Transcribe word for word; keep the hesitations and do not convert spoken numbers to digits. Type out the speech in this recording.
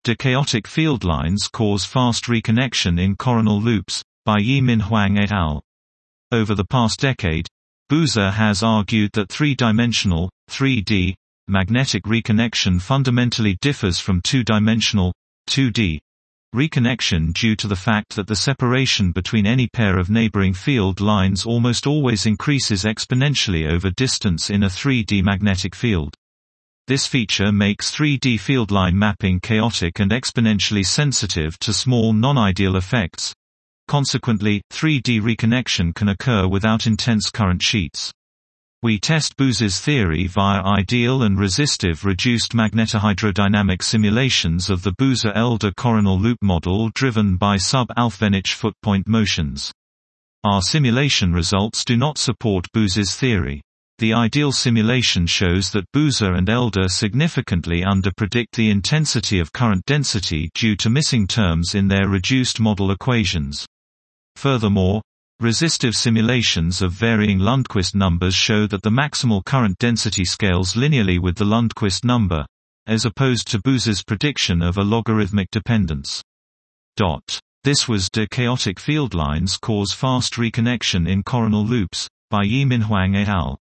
Dichaotic field lines cause fast reconnection in coronal loops, by Yi-Min Huang et al. Over the past decade, Boozer has argued that three-dimensional, three D, magnetic reconnection fundamentally differs from two-dimensional, two D, reconnection due to the fact that the separation between any pair of neighboring field lines almost always increases exponentially over distance in a three D magnetic field. This feature makes three D field line mapping chaotic and exponentially sensitive to small non-ideal effects. Consequently, three D reconnection can occur without intense current sheets. We test Boozer's theory via ideal and resistive reduced magnetohydrodynamic simulations of the Boozer-Elder coronal loop model driven by sub-Alfvénich footpoint motions. Our simulation results do not support Boozer's theory. The ideal simulation shows that Boozer and Elder significantly underpredict the intensity of current density due to missing terms in their reduced model equations. Furthermore, resistive simulations of varying Lundquist numbers show that the maximal current density scales linearly with the Lundquist number, as opposed to Boozer's prediction of a logarithmic dependence. This was Dichaotic field lines cause fast reconnection in coronal loops, by Yi-Min Huang et al.